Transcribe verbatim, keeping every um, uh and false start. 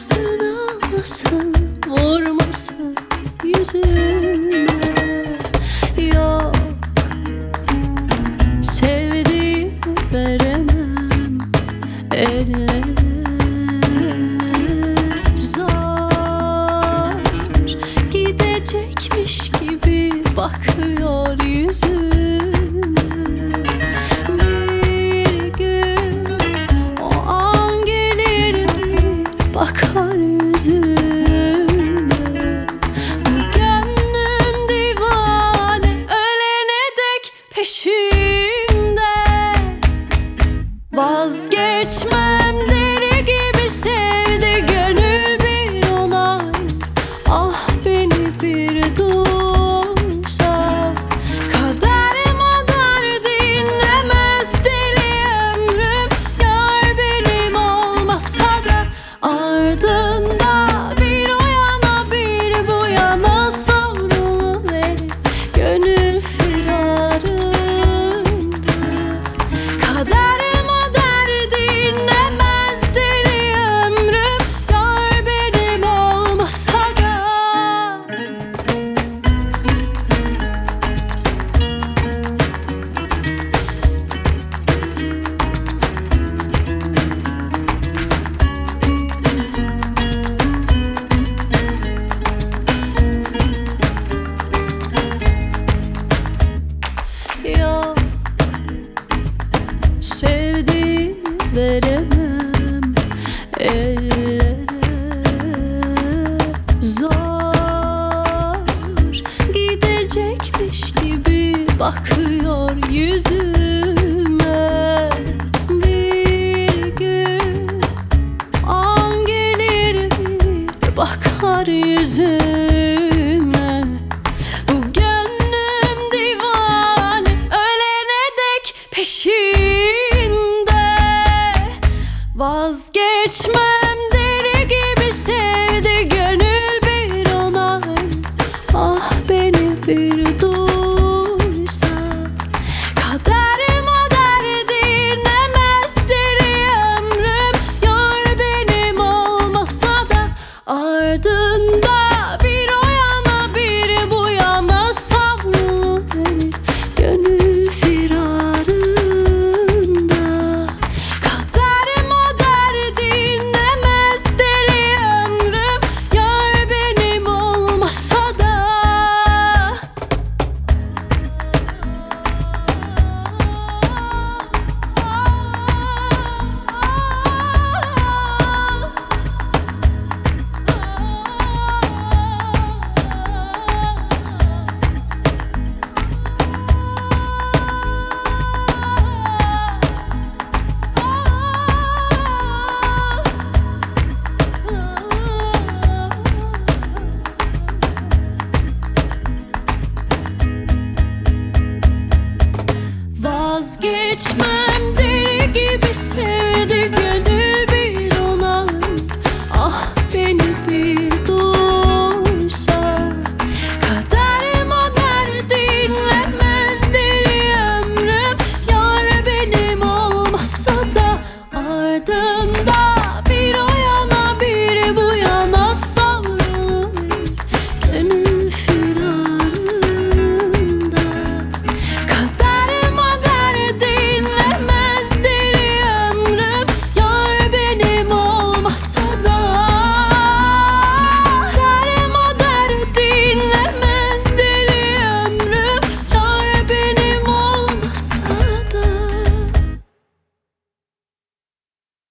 Ağlasın ağlasın, vurmasın yüzüme. Yok, sevdiğimi veremem ellere. Zor, gidecekmiş gibi bakıyor yüzüme. Bir gün o an gelir, bakar yüzüme. Gönlüm divane, ölene dek peşimde. Vazgeçmem, deli gibi sevdi gönül bir onay. Ah beni bir duysa, kaderim o der dinlemez deli ömrüm. Yar benim olmasa da ardında bir o yana bir bu yana savruluverir gönül firarında. Kaderim o der dinlemez deli ömrüm. Yar benim olmasa da. Yok, sevdiğimi veremem ellere. Zor, gidecekmiş gibi bakıyor yüzüme. Bir gün an gelir bir bakar yüzüme. Bu gönlüm divane, ölene dek peşinde. Vazgeçmem, deli gibi sevdi gönül bir onay. Ah beni bir duy.